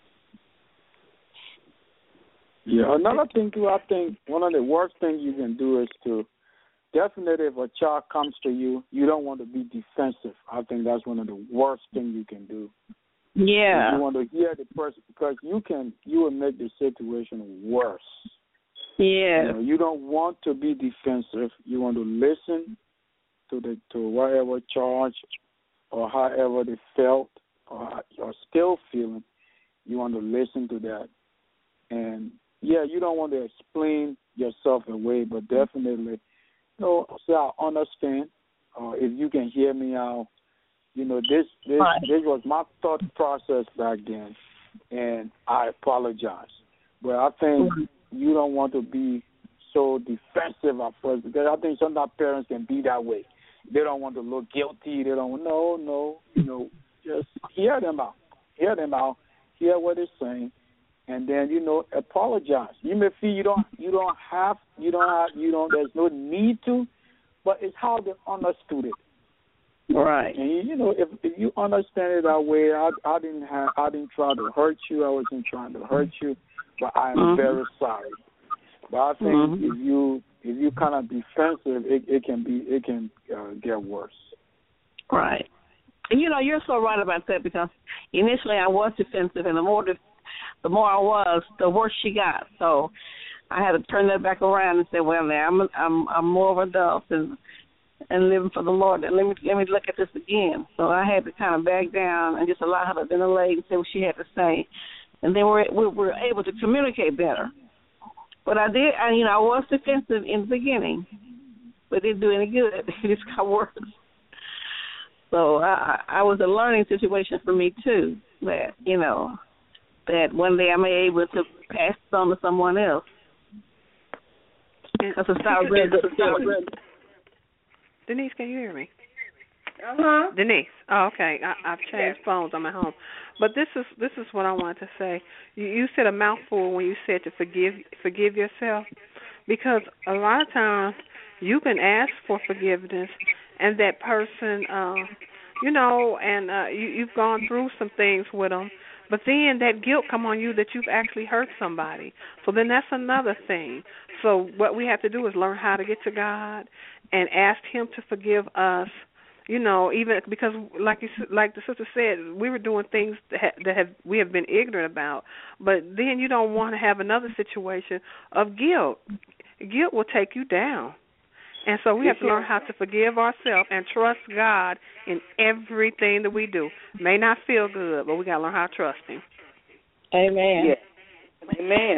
Yeah, another thing, too, I think one of the worst things you can do is to, definitely if a child comes to you, you don't want to be defensive. I think that's one of the worst things you can do. Yeah. You want to hear the person, because you can, you will make the situation worse. Yeah. You know, you don't want to be defensive. You want to listen to the to whatever charge or however they felt or are still feeling. You want to listen to that. And, yeah, you don't want to explain yourself away, but definitely, you know, say I understand. Uh, if you can hear me out, you know, this this right. this was my thought process back then, and I apologize. But I think mm-hmm. you don't want to be so defensive at first, because I think sometimes parents can be that way. They don't want to look guilty. They don't. No, no. You know, just hear them out. Hear them out. Hear what they're saying, and then you know, apologize. You may feel you don't. You don't have. You don't have. You don't. There's no need to, but it's how they understood it. Right. And you know, if, if you understand it that way, I, I didn't have, I didn't try to hurt you. I wasn't trying to hurt you, but I am mm-hmm. very sorry. But I think mm-hmm. if you if you kind of defensive, it, it can be it can uh, get worse. Right. And you know, you're so right about that, because initially I was defensive, and the more the, the more I was, the worse she got. So I had to turn that back around and say, well, now I'm I'm I'm more of an adult and. and living for the Lord. Let me let me look at this again. So I had to kind of back down and just allow her to ventilate and say what she had to say, and then we're we were able to communicate better. But I did, I, you know, I was defensive in the beginning, but it didn't do any good. It just got worse. So I, I was a learning situation for me too. That you know, that one day I may be able to pass it on to someone else. Because it's not real good. Denise, can you hear me? Uh-huh. Denise. Oh, okay. I, I've changed yes. phones. I'm at home. But this is this is what I wanted to say. You, you said a mouthful when you said to forgive forgive yourself, because a lot of times you can ask for forgiveness, and that person, uh, you know, and uh, you, you've gone through some things with them, but then that guilt come on you that you've actually hurt somebody. So then that's another thing. So what we have to do is learn how to get to God and ask Him to forgive us. You know, even because, like you, like the sister said, we were doing things that, ha- that have we have been ignorant about. But then you don't want to have another situation of guilt. Guilt will take you down, and so we have to learn how to forgive ourselves and trust God in everything that we do. May not feel good, but we got to learn how to trust Him. Amen. Yeah. Amen.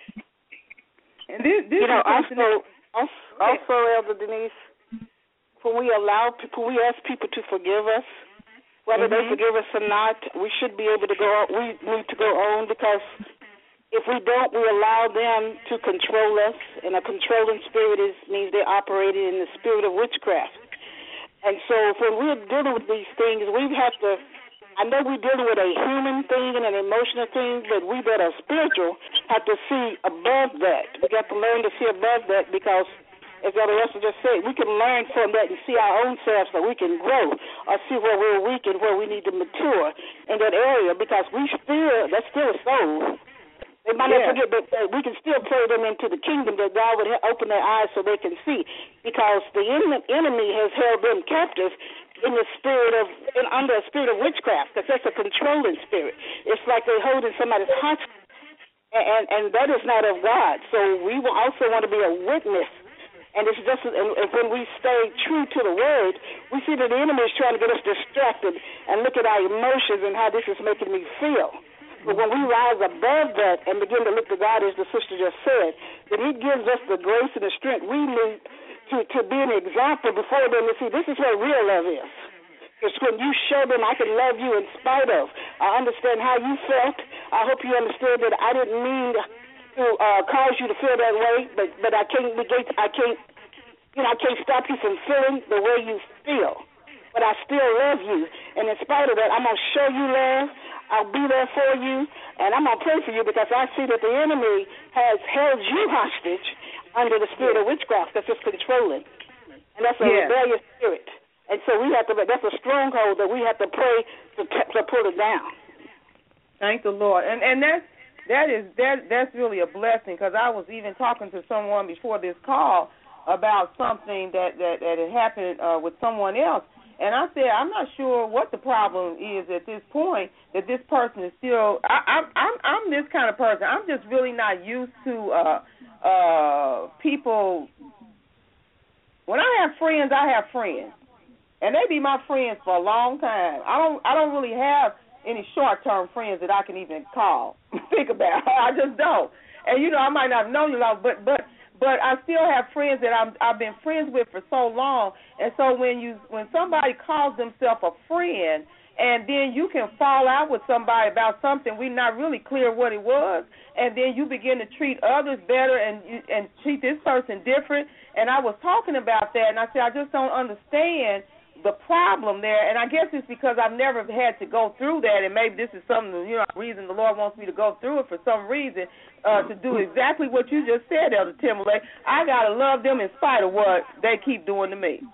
And this, this you know, also, also, also, Elder Denise. When we allow people, we ask people to forgive us, whether mm-hmm. they forgive us or not, we should be able to go. We need to go on, because if we don't, we allow them to control us. And a controlling spirit is means they're operating in the spirit of witchcraft. And so, when we're dealing with these things, we have to. I know we're dealing with a human thing and an emotional thing, but we that are spiritual have to see above that. We got to learn to see above that, because, as Elder Russell just said, we can learn from that and see our own selves so we can grow or see where we're weak and where we need to mature in that area, because we still, that's still a soul. They might yeah. not forget, but uh, we can still pray them into the kingdom, that God would open their eyes so they can see, because the enemy has held them captive in the spirit of, in, under a spirit of witchcraft, because that's a controlling spirit. It's like they're holding somebody's hostage, and, and, and that is not of God. So we will also want to be a witness. And it's just, and when we stay true to the word, we see that the enemy is trying to get us distracted and look at our emotions and how this is making me feel. But when we rise above that and begin to look to God, as the sister just said, then He gives us the grace and the strength we need to, to be an example before them to see this is what real love is. It's when you show them I can love you in spite of. I understand how you felt. I hope you understood that I didn't mean to uh, cause you to feel that way, but but I can't negate, I can't, you know, I can't stop you from feeling the way you feel. But I still love you, and in spite of that, I'm gonna show you love. I'll be there for you, and I'm gonna pray for you, because I see that the enemy has held you hostage under the spirit of witchcraft that's just controlling, and that's a yeah. rebellious spirit. And so we have to. That's a stronghold that we have to pray to to pull it down. Thank the Lord, and and that's. That is that that's really a blessing, because I was even talking to someone before this call about something that, that, that had happened uh, with someone else, and I said I'm not sure what the problem is at this point, that this person is still. I, I'm I'm I'm this kind of person. I'm just really not used to uh, uh, people. When I have friends, I have friends, and they be my friends for a long time. I don't I don't really have any short-term friends that I can even call, think about. I just don't. And, you know, I might not have known you long, but but but I still have friends that I'm, I've been friends with for so long. And so when you when somebody calls themselves a friend, and then you can fall out with somebody about something we're not really clear what it was, and then you begin to treat others better and and treat this person different. And I was talking about that, and I said I just don't understand the problem there, and I guess it's because I've never had to go through that, and maybe this is something, you know, reason the Lord wants me to go through it for some reason, uh, to do exactly what you just said, Elder Timberlake. I got to love them in spite of what they keep doing to me,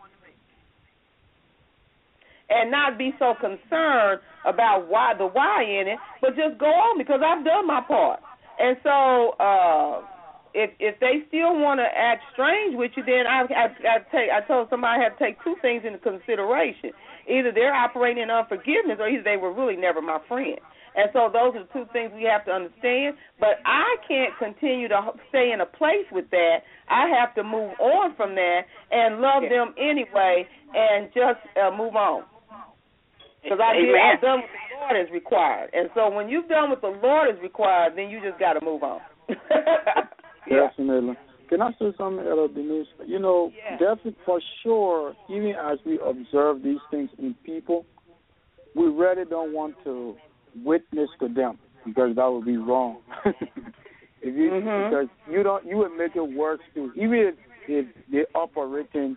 and not be so concerned about why the why in it, but just go on, because I've done my part. And so uh, if if they still want to act strange with you, then I I, I take I told somebody I have to take two things into consideration. Either they're operating in unforgiveness, or either they were really never my friend. And so those are the two things we have to understand. But I can't continue to stay in a place with that. I have to move on from that and love yeah. them anyway, and just uh, move on. Because I've done what the Lord is required. And so when you've done what the Lord is required, then you just got to move on. Yeah. Definitely. Can I say something, Elder Denise? You know, yeah. definitely for sure, even as we observe these things in people, we really don't want to witness to them, because that would be wrong. if you, mm-hmm. Because you don't, you would make it worse too. Even if, if they're operating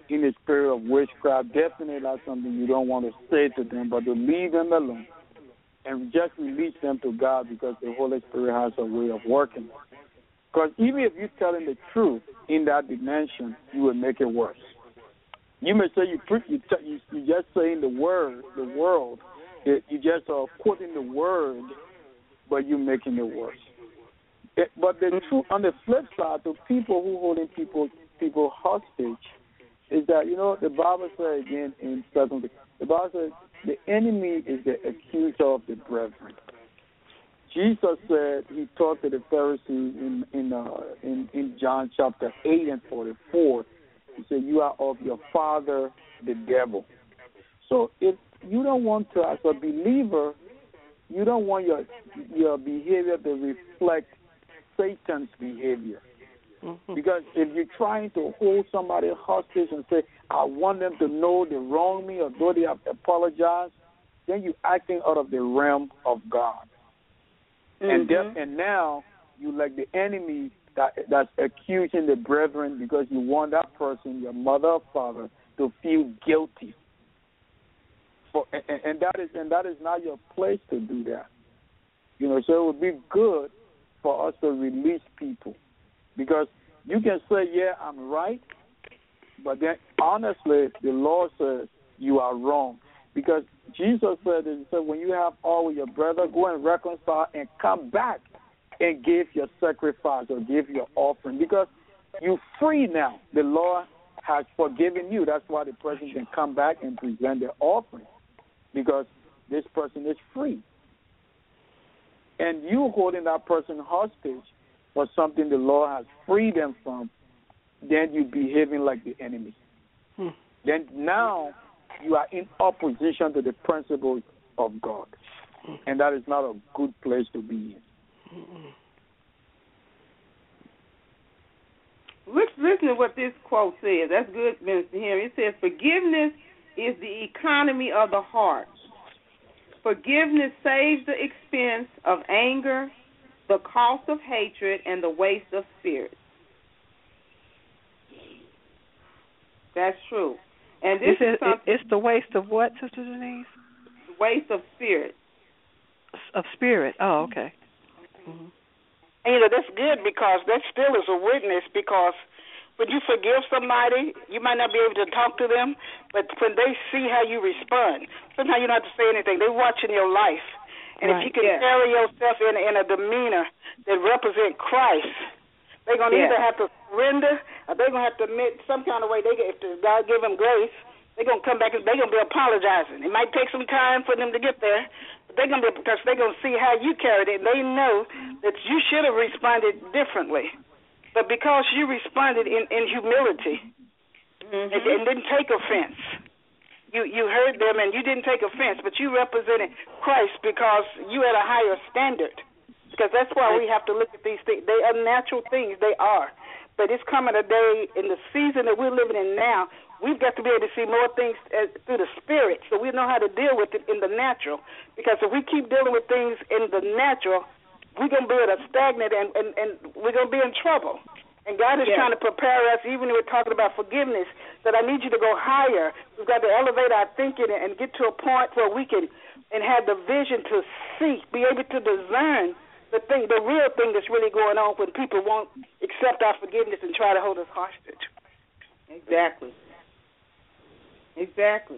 in the spirit of witchcraft, definitely that's something you don't want to say to them, but to leave them alone and just release them to God, because the Holy Spirit has a way of working. Because even if you're telling the truth in that dimension, you will make it worse. You may say you you you, you just saying the word, the world, you just are quoting the word, but you're making it worse. It, but the truth, on the flip side, the people who holding people people hostage is that, you know, the Bible says again in Second, the Bible says the enemy is the accuser of the brethren. Jesus said, he talked to the Pharisees in in, uh, in in John chapter eight and forty-four. He said, you are of your father, the devil. So if you don't want to, as a believer, you don't want your your behavior to reflect Satan's behavior. Mm-hmm. Because if you're trying to hold somebody hostage and say, I want them to know they wronged me or though they have apologized, then you're acting out of the realm of God. Mm-hmm. And that, and now you like the enemy that that's accusing the brethren because you want that person, your mother or father, to feel guilty. For, and, and that is and that is not your place to do that. You know, so it would be good for us to release people. Because you can say, yeah, I'm right, but then honestly, the Lord says you are wrong. Because Jesus said, he said, when you have all with your brother, go and reconcile and come back and give your sacrifice or give your offering. Because you're free now. The Lord has forgiven you. That's why the person can come back and present their offering, because this person is free. And you holding that person hostage for something the Lord has freed them from, then you're behaving like the enemy. Hmm. Then now you are in opposition to the principles of God. Hmm. And that is not a good place to be in. Hmm. Listen to what this quote says. That's good, Minister Henry. It says, forgiveness is the economy of the heart. Forgiveness saves the expense of anger, the cost of hatred, and the waste of spirit. That's true. And this is something, it's the waste of what, Sister Denise? The waste of spirit. Of spirit. Oh, okay. Mm-hmm. And, you know, that's good, because that still is a witness, because when you forgive somebody, you might not be able to talk to them, but when they see how you respond, sometimes you don't have to say anything. They're watching your life. And right. if you can yeah. carry yourself in, in a demeanor that represents Christ, they're going to yeah. either have to surrender or they're going to have to admit some kind of way. They If God give them grace, they're going to come back and they're going to be apologizing. It might take some time for them to get there, but they're going to be, because they're going to see how you carried it, and they know that you should have responded differently. But because you responded in, in humility mm-hmm. and, and didn't take offense, you, you heard them and you didn't take offense, but you represented Christ because you had a higher standard. Because that's why we have to look at these things. They are natural things. They are. But it's coming a day in the season that we're living in now, we've got to be able to see more things uh, through the spirit so we know how to deal with it in the natural. Because if we keep dealing with things in the natural, we're going to be at a stagnant and, and, and we're going to be in trouble. And God is yeah. trying to prepare us, even when we're talking about forgiveness, that I need you to go higher. We've got to elevate our thinking and get to a point where we can and have the vision to see, be able to discern the thing, the real thing that's really going on when people won't accept our forgiveness and try to hold us hostage. Exactly. Exactly.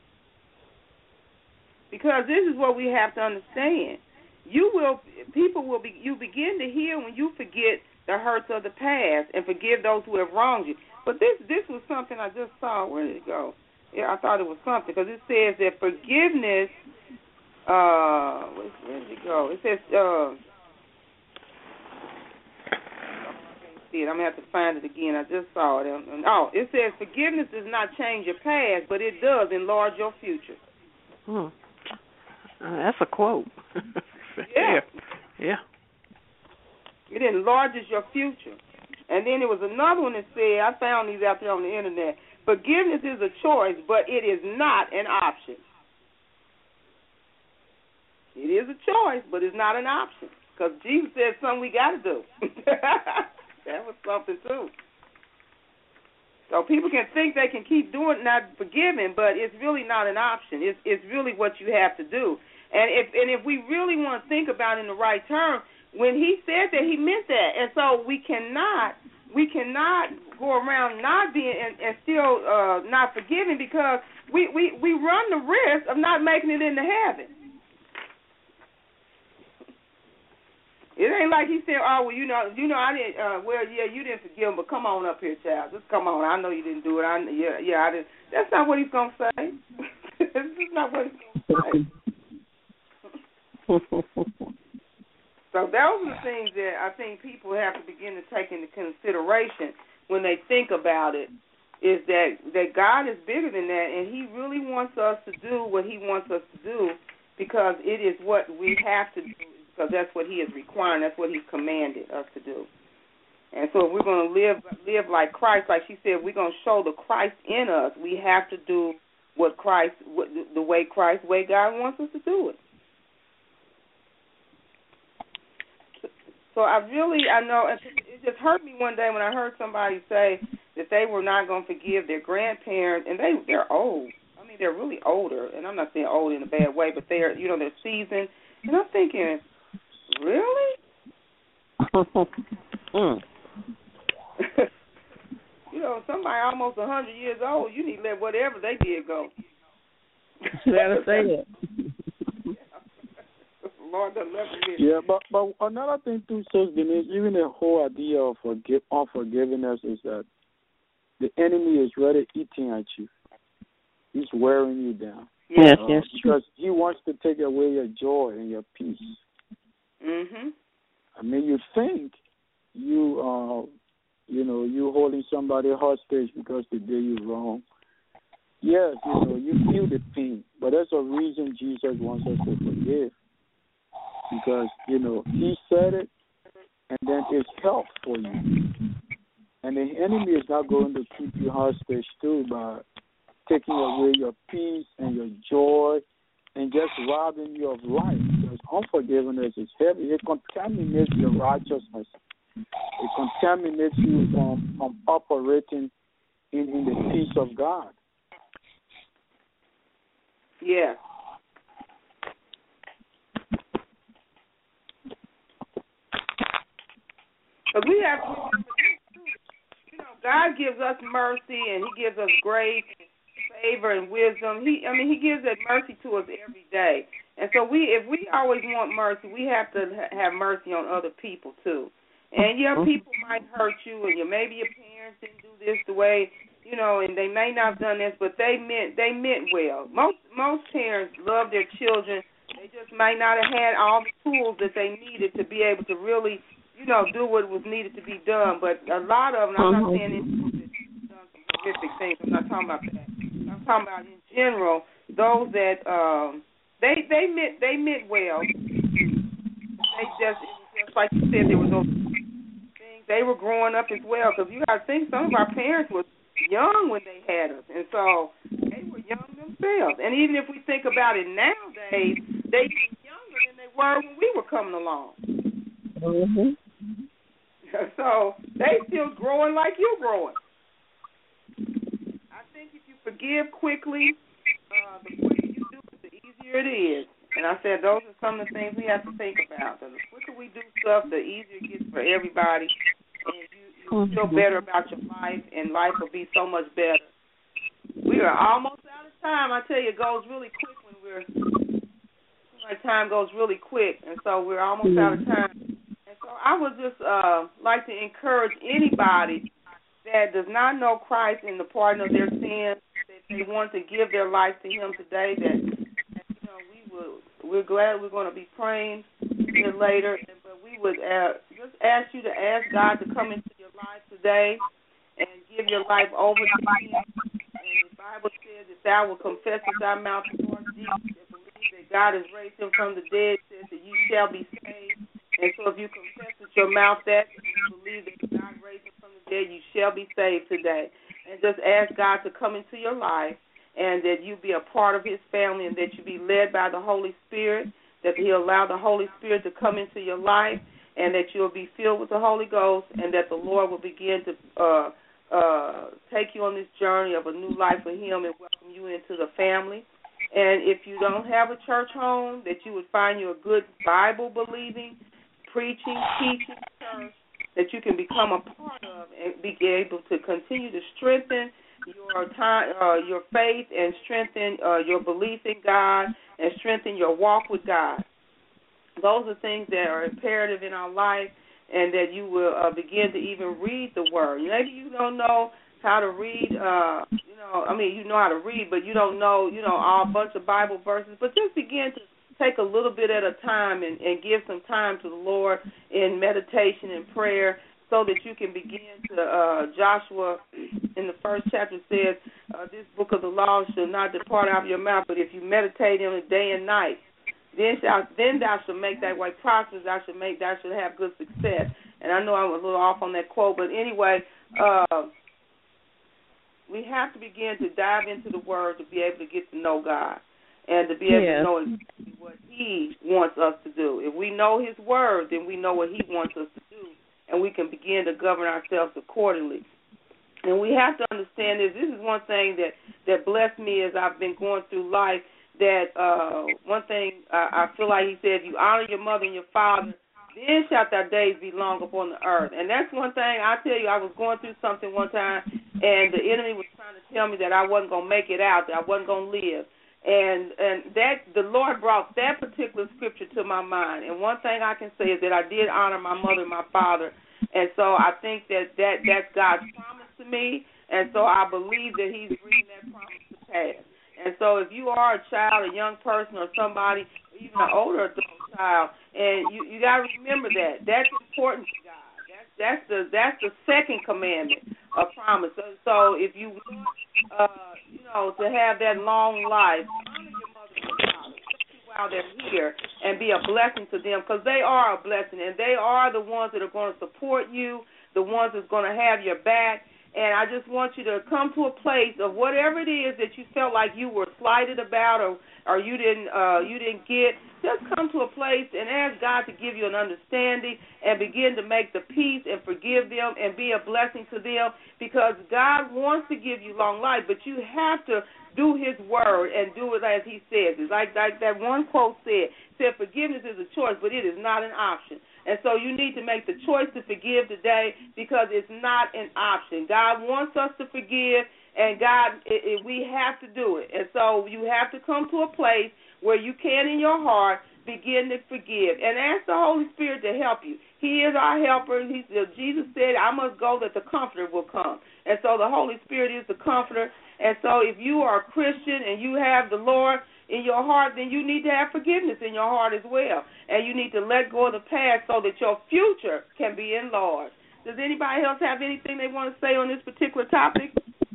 Because this is what we have to understand. You will, people will be, you begin to heal when you forget the hurts of the past and forgive those who have wronged you. But this, this was something I just saw. Where did it go? Yeah, I thought it was something, because it says that forgiveness. Uh, where, where did it go? It says. Uh, See it. I'm gonna have to find it again. I just saw it. Oh, it says forgiveness does not change your past, but it does enlarge your future. Hmm. Uh, that's a quote. yeah. Yeah. It enlarges your future. And then there was another one that said, I found these out there on the internet. Forgiveness is a choice, but it is not an option. It is a choice, but it's not an option. Because Jesus said something we got to do. That was something, too. So people can think they can keep doing not forgiving, but it's really not an option. It's it's really what you have to do. And if and if we really want to think about it in the right terms, when he said that, he meant that. And so we cannot we cannot go around not being and, and still uh, not forgiving, because we, we, we run the risk of not making it into heaven. It ain't like he said, "Oh, well, you know, you know, I didn't. Uh, well, yeah, you didn't forgive him, but come on up here, child. Just come on. I know you didn't do it. I, yeah, yeah, I didn't." That's not what he's gonna say. That's not what he's gonna say. So those are the things that I think people have to begin to take into consideration when they think about it. Is that that God is bigger than that, and He really wants us to do what He wants us to do, because it is what we have to do. Because that's what He is requiring. That's what He's commanded us to do. And so if we're going to live live like Christ, like she said, we're going to show the Christ in us. We have to do what Christ, what, the way Christ, the way God wants us to do it. So I really, I know, it just hurt me one day when I heard somebody say that they were not going to forgive their grandparents, and they, they're old. I mean, they're really older, and I'm not saying old in a bad way, but they're, you know, they're seasoned. And I'm thinking, really? mm. You know, somebody almost a hundred years old, you need to let whatever they did go. Let us say it. Lord, the love yeah, but but another thing too, Sister Denise, even the whole idea of forgive, unforgiveness is that the enemy is really eating at you. He's wearing you down. Yes, uh, yes, because he wants to take away your joy and your peace. Mhm. I mean, you think you, uh, you know, you holding somebody hostage because they did you wrong. Yes, you know, you feel the pain, but there's a reason Jesus wants us to forgive. Because, you know, He said it, and then it's help for you. And the enemy is not going to keep you hostage too by taking away your peace and your joy and just robbing you of life. Because unforgiveness is heavy. It contaminates your righteousness. It contaminates you from, from operating in, in the peace of God. Yeah. But we have to remember, you know, God gives us mercy, and He gives us grace, favor, and wisdom. He, I mean, He gives that mercy to us every day. And so we, if we always want mercy, we have to have mercy on other people too. And yeah, people might hurt you, and you, maybe your parents didn't do this the way, you know, and they may not have done this, but they meant they meant well. Most most parents love their children. They just might not have had all the tools that they needed to be able to really, you know, do what was needed to be done. But a lot of them, I'm not saying it's done some specific things. I'm not talking about that. I'm talking about in general those that um, they they meant they meant well. They just it was just like you said, there was those things. They were growing up as well, because you got to think some of our parents were young when they had us, and so they were young themselves. And even if we think about it nowadays, they are younger than they were when we were coming along. Mm-hmm. So they still growing like you're growing. I think if you forgive quickly, uh, the quicker you do it, the easier it is. And I said those are some of the things we have to think about. The quicker we do stuff, the easier it gets for everybody, and you, you feel better about your life, and life will be so much better. We are almost out of time. I tell you, it goes really quick when we're. Like time goes really quick, and so we're almost mm-hmm. out of time. And so I would just uh, like to encourage anybody that does not know Christ in the pardon of their sins, that they want to give their life to Him today. That, that you know, we will. We're glad we're going to be praying here later, but we would uh, just ask you to ask God to come into your life today and give your life over to Him. And the Bible says that thou will confess with thy mouth the Lord Jesus, that God has raised Him from the dead, says that you shall be saved. And so if you confess with your mouth that, and you believe that God raised Him from the dead, you shall be saved today. And just ask God to come into your life, and that you be a part of His family, and that you be led by the Holy Spirit, that He'll allow the Holy Spirit to come into your life, and that you'll be filled with the Holy Ghost, and that the Lord will begin to uh, uh, take you on this journey of a new life with him and welcome you into the family. And if you don't have a church home, that you would find you a good Bible-believing, preaching, teaching church that you can become a part of and be able to continue to strengthen your time, uh, your faith, and strengthen uh, your belief in God, and strengthen your walk with God. Those are things that are imperative in our life, and that you will uh, begin to even read the Word. Maybe you don't know how to read, uh, you know, I mean, you know how to read, but you don't know, you know, all a bunch of Bible verses. But just begin to take a little bit at a time and, and give some time to the Lord in meditation and prayer, so that you can begin to, uh, Joshua in the first chapter says, uh, this book of the law shall not depart out of your mouth, but if you meditate on it day and night, then shall, then thou shalt make thy way prosperous, thou shalt make, thou shalt have good success. And I know I'm a little off on that quote, but anyway, uh, we have to begin to dive into the Word to be able to get to know God and to be able yeah. to know exactly what He wants us to do. If we know His Word, then we know what He wants us to do, and we can begin to govern ourselves accordingly. And we have to understand this. This is one thing that, that blessed me as I've been going through life, that uh, one thing I, I feel like he said, if you honor your mother and your father, then shall thy days be long upon the earth. And that's one thing, I tell you, I was going through something one time, and the enemy was trying to tell me that I wasn't going to make it out, that I wasn't going to live. And and that the Lord brought that particular scripture to my mind. And one thing I can say is that I did honor my mother and my father. And so I think that, that that's God's promise to me. And so I believe that He's bringing that promise to pass. And so if you are a child, a young person, or somebody, even an older adult child, and you, you got to remember that. That's important to God. That's, that's, the, that's the second commandment, a promise. So, so if you want, uh, you know, to have that long life, honor your mother and father, especially while they're here, and be a blessing to them, because they are a blessing, and they are the ones that are going to support you, the ones that's going to have your back. And I just want you to come to a place of whatever it is that you felt like you were slighted about, or or you didn't uh, you didn't get. Just come to a place and ask God to give you an understanding and begin to make the peace and forgive them and be a blessing to them, because God wants to give you long life, but you have to do His word and do it as He says. It's like, like that one quote said, said forgiveness is a choice, but it is not an option. And so you need to make the choice to forgive today, because it's not an option. God wants us to forgive, and God, it, it, we have to do it. And so you have to come to a place where you can, in your heart, begin to forgive. And ask the Holy Spirit to help you. He is our helper. He, Jesus said, I must go that the Comforter will come. And so the Holy Spirit is the Comforter. And so if you are a Christian and you have the Lord in your heart, then you need to have forgiveness in your heart as well. And you need to let go of the past so that your future can be enlarged. Does anybody else have anything they want to say on this particular topic?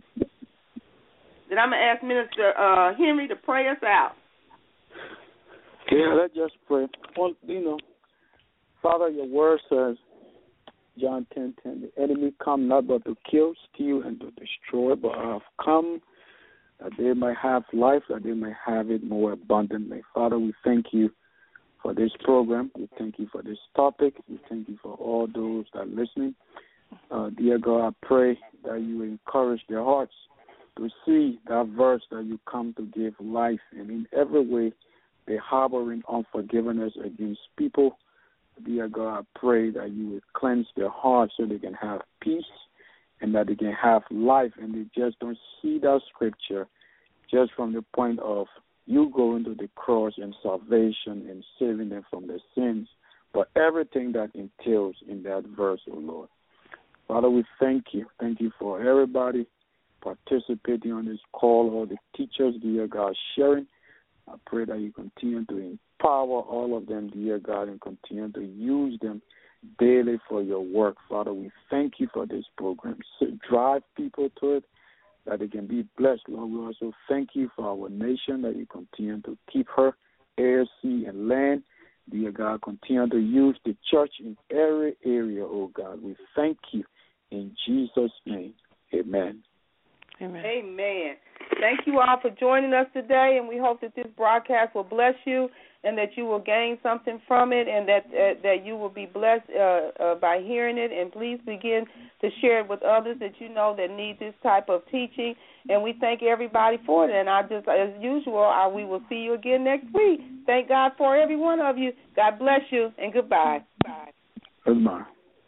Then I'm going to ask Minister uh, Henry to pray us out. Yeah, let's just pray. Well, you know, Father, your word says, John ten ten, the enemy come not but to kill, steal, and to destroy, but I have come that they might have life, that they may have it more abundantly. Father, we thank you for this program. We thank you for this topic. We thank you for all those that are listening. Uh, dear God, I pray that you encourage their hearts to see that verse that you come to give life, and in every way they're harboring unforgiveness against people. Dear God, I pray that you would cleanse their hearts so they can have peace and that they can have life, and they just don't see that scripture just from the point of you going to the cross and salvation and saving them from their sins, but everything that entails in that verse, oh Lord. Father, we thank you. Thank you for everybody participating on this call, all the teachers, dear God, sharing. I pray that you continue to empower all of them, dear God, and continue to use them daily for your work. Father, we thank you for this program. So drive people to it, that they can be blessed. Lord, we also thank you for our nation, that you continue to keep her, air, sea, and land. Dear God, continue to use the church in every area, oh God. We thank you in Jesus' name. Amen. Amen. Amen. Thank you all for joining us today, and we hope that this broadcast will bless you and that you will gain something from it, and that uh, that you will be blessed uh, uh, by hearing it. And please begin to share it with others that you know that need this type of teaching. And we thank everybody for it. And I just, as usual, I, we will see you again next week. Thank God for every one of you. God bless you, and goodbye. Bye. Goodbye.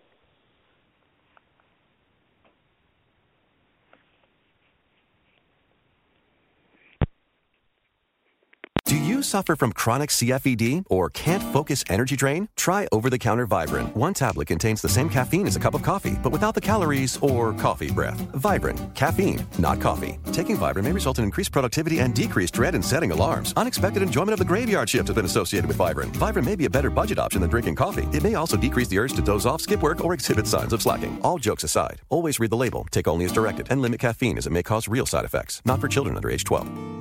Do you suffer from chronic C F E D or can't focus energy drain? Try over-the-counter Vibrant. One tablet contains the same caffeine as a cup of coffee, but without the calories or coffee breath. Vibrant. Caffeine, not coffee. Taking Vibrant may result in increased productivity and decreased dread in setting alarms. Unexpected enjoyment of the graveyard shift has been associated with Vibrant. Vibrant may be a better budget option than drinking coffee. It may also decrease the urge to doze off, skip work, or exhibit signs of slacking. All jokes aside, always read the label, take only as directed, and limit caffeine as it may cause real side effects. Not for children under age twelve.